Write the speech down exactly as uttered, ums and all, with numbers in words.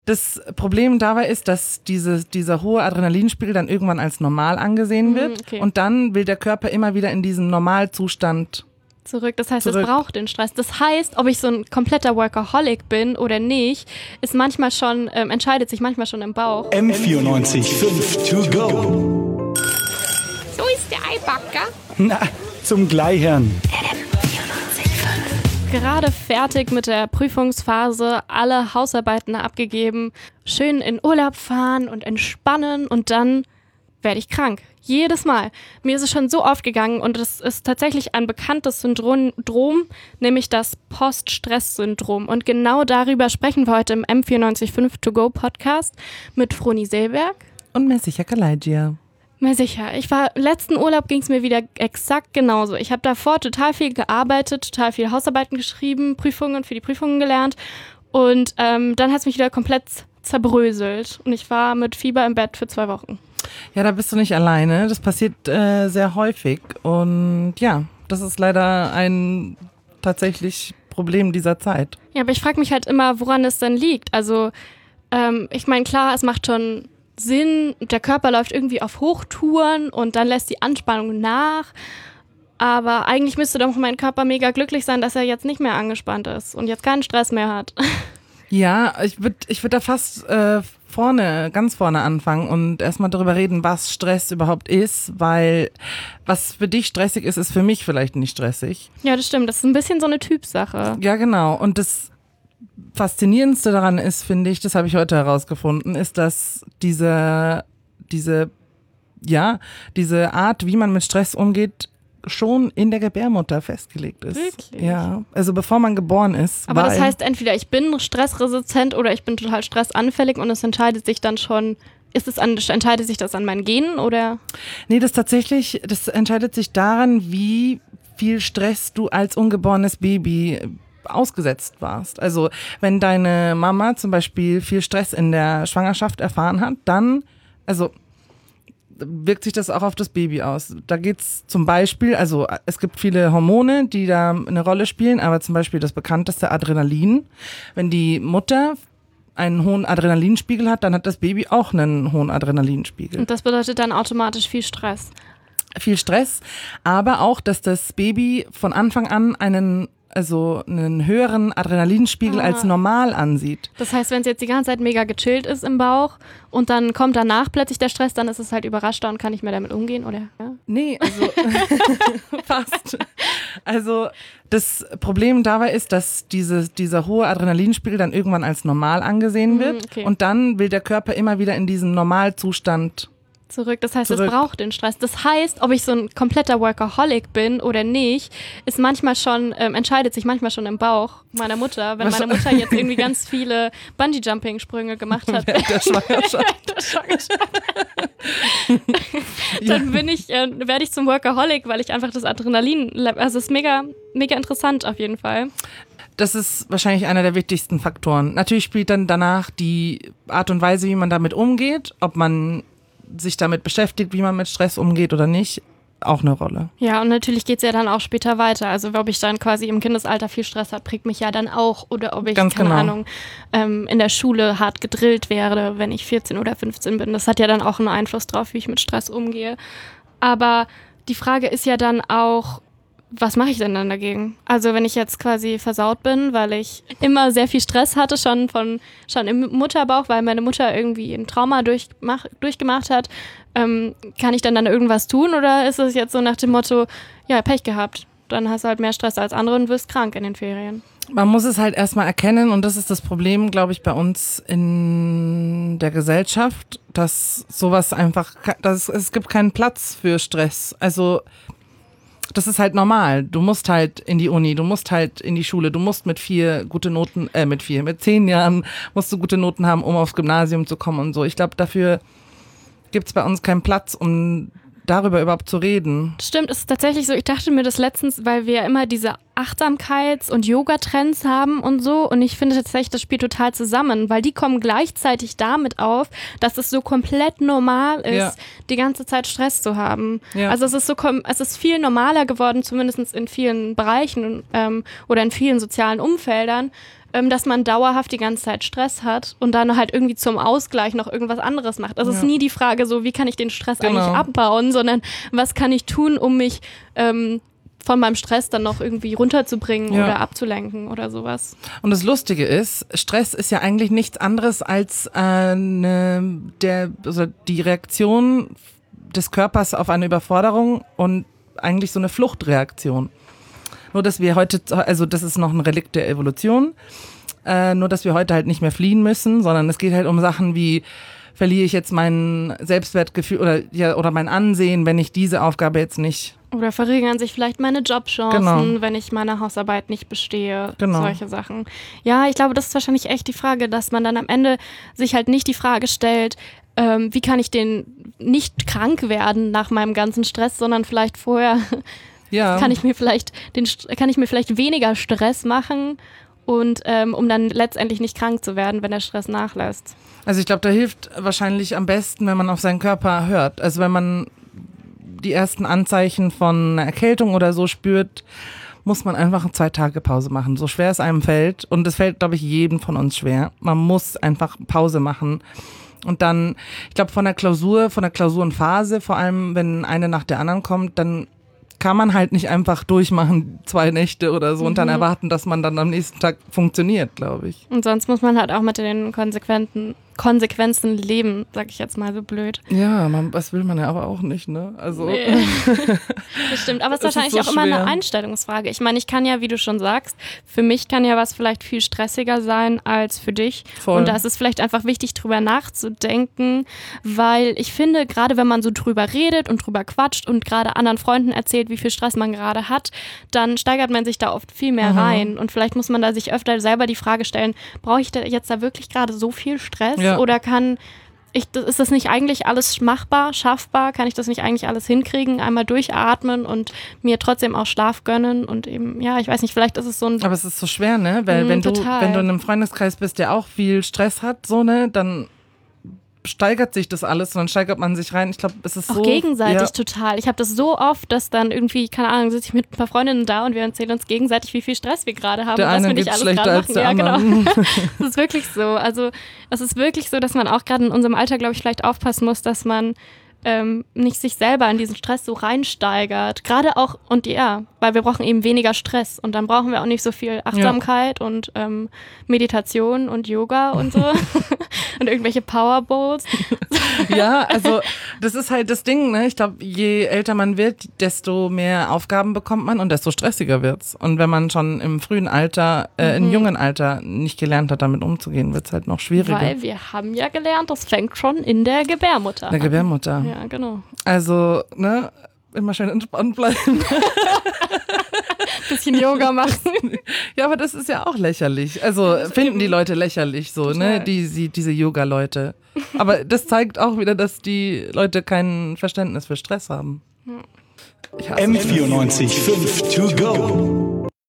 Das Problem dabei ist, dass diese, dieser hohe Adrenalinspiegel dann irgendwann als normal angesehen wird. Okay. Und dann will der Körper immer wieder in diesen Normalzustand zurück. Das heißt, zurück. es braucht den Stress. Das heißt, ob ich so ein kompletter Workaholic bin oder nicht, ist manchmal schon, ähm, entscheidet sich manchmal schon im Bauch. M vierundneunzig Komma fünf to go. So ist der Eibacker. Na, zum Gleichern. Gerade fertig mit der Prüfungsphase, alle Hausarbeiten abgegeben, schön in Urlaub fahren und entspannen und dann werde ich krank. Jedes Mal. Mir ist es schon so oft gegangen und es ist tatsächlich ein bekanntes Syndrom, nämlich das Post-Stress-Syndrom. Und genau darüber sprechen wir heute im M vierundneunzig Komma fünf to go Podcast mit Froni Seeberg. und Messicha Kalaigia. Mehr sicher. Ich war, letzten Urlaub ging es mir wieder exakt genauso. Ich habe davor total viel gearbeitet, total viel Hausarbeiten geschrieben, Prüfungen für die Prüfungen gelernt und ähm, dann hat es mich wieder komplett zerbröselt und ich war mit Fieber im Bett für zwei Wochen. Ja, da bist du nicht alleine. Das passiert äh, sehr häufig und ja, das ist leider ein tatsächlich Problem dieser Zeit. Ja, aber ich frage mich halt immer, woran es denn liegt. Also ähm, ich meine, klar, es macht schon Sinn, der Körper läuft irgendwie auf Hochtouren und dann lässt die Anspannung nach. Aber eigentlich müsste doch mein Körper mega glücklich sein, dass er jetzt nicht mehr angespannt ist und jetzt keinen Stress mehr hat. Ja, ich würde ich würd da fast äh, vorne, ganz vorne anfangen und erstmal darüber reden, was Stress überhaupt ist, weil was für dich stressig ist, ist für mich vielleicht nicht stressig. Ja, das stimmt. Das ist ein bisschen so eine Typsache. Ja, genau. Und das Faszinierendste daran ist, finde ich, das habe ich heute herausgefunden, ist, dass diese, diese, ja, diese Art, wie man mit Stress umgeht, schon in der Gebärmutter festgelegt ist. Wirklich? Ja, also bevor man geboren ist. Aber das weil- heißt, entweder ich bin stressresistent oder ich bin total stressanfällig und es entscheidet sich dann schon, ist es an, entscheidet sich das an meinen Genen oder? Nee, das tatsächlich, das entscheidet sich daran, wie viel Stress du als ungeborenes Baby ausgesetzt warst. Also wenn deine Mama zum Beispiel viel Stress in der Schwangerschaft erfahren hat, dann, also wirkt sich das auch auf das Baby aus. Da geht's zum Beispiel, also es gibt viele Hormone, die da eine Rolle spielen, aber zum Beispiel das bekannteste Adrenalin. Wenn die Mutter einen hohen Adrenalinspiegel hat, dann hat das Baby auch einen hohen Adrenalinspiegel. Und das bedeutet dann automatisch viel Stress. Viel Stress, aber auch, dass das Baby von Anfang an einen also einen höheren Adrenalinspiegel Ah. als normal ansieht. Das heißt, wenn es jetzt die ganze Zeit mega gechillt ist im Bauch und dann kommt danach plötzlich der Stress, dann ist es halt überraschter und kann nicht mehr damit umgehen, oder? Ja? Nee, also fast. Also das Problem dabei ist, dass diese, dieser hohe Adrenalinspiegel dann irgendwann als normal angesehen wird Mhm, okay. und dann will der Körper immer wieder in diesen Normalzustand Zurück. Das heißt, Zurück. es braucht den Stress. Das heißt, ob ich so ein kompletter Workaholic bin oder nicht, ist manchmal schon, ähm, entscheidet sich manchmal schon im Bauch meiner Mutter. Wenn meine Mutter jetzt irgendwie ganz viele Bungee-Jumping-Sprünge gemacht hat, während der Schwangerschaft. der Schwangerschaft, dann bin ich, äh, werde ich zum Workaholic, weil ich einfach das Adrenalin, also es ist mega, mega interessant auf jeden Fall. Das ist wahrscheinlich einer der wichtigsten Faktoren. Natürlich spielt dann danach die Art und Weise, wie man damit umgeht, ob man sich damit beschäftigt, wie man mit Stress umgeht oder nicht, auch eine Rolle. Ja, und natürlich geht's ja dann auch später weiter. Also ob ich dann quasi im Kindesalter viel Stress habe, prägt mich ja dann auch. Oder ob ich, Ganz keine genau. Ahnung, ähm, in der Schule hart gedrillt werde, wenn ich vierzehn oder fünfzehn bin. Das hat ja dann auch einen Einfluss drauf, wie ich mit Stress umgehe. Aber die Frage ist ja dann auch, was mache ich denn dann dagegen? Also wenn ich jetzt quasi versaut bin, weil ich immer sehr viel Stress hatte, schon von schon im Mutterbauch, weil meine Mutter irgendwie ein Trauma durchmach, durchgemacht hat, ähm, kann ich dann dann irgendwas tun oder ist es jetzt so nach dem Motto, ja, Pech gehabt, dann hast du halt mehr Stress als andere und wirst krank in den Ferien. Man muss es halt erstmal erkennen und das ist das Problem, glaube ich, bei uns in der Gesellschaft, dass sowas einfach, dass es gibt keinen Platz für Stress. Also das ist halt normal. Du musst halt in die Uni, du musst halt in die Schule, du musst mit vier gute Noten, äh, mit vier, mit zehn Jahren musst du gute Noten haben, um aufs Gymnasium zu kommen und so. Ich glaube, dafür gibt's bei uns keinen Platz, um darüber überhaupt zu reden. Stimmt, es ist tatsächlich so, ich dachte mir das letztens, weil wir ja immer diese Achtsamkeits- und Yoga-Trends haben und so und ich finde tatsächlich, das spielt total zusammen, weil die kommen gleichzeitig damit auf, dass es so komplett normal ist, Ja. die ganze Zeit Stress zu haben. Ja. Also es ist so, kom- es ist viel normaler geworden, zumindest in vielen Bereichen ähm, oder in vielen sozialen Umfeldern, ähm, dass man dauerhaft die ganze Zeit Stress hat und dann halt irgendwie zum Ausgleich noch irgendwas anderes macht. Also es ja. ist nie die Frage so, wie kann ich den Stress genau. eigentlich abbauen, sondern was kann ich tun, um mich ähm, von meinem Stress dann noch irgendwie runterzubringen ja. oder abzulenken oder sowas. Und das Lustige ist, Stress ist ja eigentlich nichts anderes als eine, der, also die Reaktion des Körpers auf eine Überforderung und eigentlich so eine Fluchtreaktion. Nur, dass wir heute, also das ist noch ein Relikt der Evolution, äh, nur, dass wir heute halt nicht mehr fliehen müssen, sondern es geht halt um Sachen wie, verliere ich jetzt mein Selbstwertgefühl oder, ja, oder mein Ansehen, wenn ich diese Aufgabe jetzt nicht... Oder verringern sich vielleicht meine Jobchancen, genau. wenn ich meine Hausarbeit nicht bestehe, genau. solche Sachen. Ja, ich glaube, das ist wahrscheinlich echt die Frage, dass man dann am Ende sich halt nicht die Frage stellt, ähm, wie kann ich denn nicht krank werden nach meinem ganzen Stress, sondern vielleicht vorher ja. kann ich mir vielleicht den, kann ich mir vielleicht weniger Stress machen und ähm, um dann letztendlich nicht krank zu werden, wenn der Stress nachlässt. Also ich glaube, da hilft wahrscheinlich am besten, wenn man auf seinen Körper hört. Also wenn man die ersten Anzeichen von einer Erkältung oder so spürt, muss man einfach zwei Tage Pause machen. So schwer es einem fällt. Und es fällt, glaube ich, jedem von uns schwer. Man muss einfach Pause machen. Und dann, ich glaube, von der Klausur, von der Klausurenphase, vor allem, wenn eine nach der anderen kommt, dann kann man halt nicht einfach durchmachen, zwei Nächte oder so, mhm. und dann erwarten, dass man dann am nächsten Tag funktioniert, glaube ich. Und sonst muss man halt auch mit den konsequenten Konsequenzen leben, sag ich jetzt mal so blöd. Ja, man, das will man ja aber auch nicht, ne? Also nee. Das stimmt, aber es ist wahrscheinlich ist so auch schwer. Immer eine Einstellungsfrage. Ich meine, ich kann ja, wie du schon sagst, für mich kann ja was vielleicht viel stressiger sein als für dich. Voll. Und da ist es vielleicht einfach wichtig, drüber nachzudenken, weil ich finde, gerade wenn man so drüber redet und drüber quatscht und gerade anderen Freunden erzählt, wie viel Stress man gerade hat, dann steigert man sich da oft viel mehr mhm. rein. Und vielleicht muss man da sich öfter selber die Frage stellen, brauche ich da jetzt da wirklich gerade so viel Stress? Ja. Oder kann ich, ist das nicht eigentlich alles machbar, schaffbar? Kann ich das nicht eigentlich alles hinkriegen? Einmal durchatmen und mir trotzdem auch Schlaf gönnen und eben, ja, ich weiß nicht, vielleicht ist es so ein... Aber es ist so schwer, ne? Weil mh, wenn du, wenn du in einem Freundeskreis bist, der auch viel Stress hat, so, ne, dann steigert sich das alles und dann steigert man sich rein. Ich glaube, es ist auch so... gegenseitig ja. total. Ich habe das so oft, dass dann irgendwie, keine Ahnung, sitze ich mit ein paar Freundinnen da und wir erzählen uns gegenseitig, wie viel Stress wir gerade haben der und was eine wir nicht geht's alles gerade machen. Der ja, andere. genau. Das ist wirklich so. Also es ist wirklich so, dass man auch gerade in unserem Alter, glaube ich, vielleicht aufpassen muss, dass man ähm, nicht sich selber in diesen Stress so reinsteigert. Gerade auch, und ja, weil wir brauchen eben weniger Stress und dann brauchen wir auch nicht so viel Achtsamkeit ja. und ähm, Meditation und Yoga und so und irgendwelche Powerbowls. Ja, also das ist halt das Ding, ne? Ich glaube, je älter man wird, desto mehr Aufgaben bekommt man und desto stressiger wird's. Und wenn man schon im frühen Alter, äh, mhm. im jungen Alter nicht gelernt hat, damit umzugehen, wird's halt noch schwieriger. Weil wir haben ja gelernt, das fängt schon in der Gebärmutter an. Der Gebärmutter. Ja, genau. Also, ne, immer schön entspannt bleiben. Bisschen Yoga machen. Ja, aber das ist ja auch lächerlich. Also finden die Leute lächerlich so, total. Ne, die, die, diese Yoga-Leute. Aber das zeigt auch wieder, dass die Leute kein Verständnis für Stress haben. M vierundneunzig Komma fünf to go.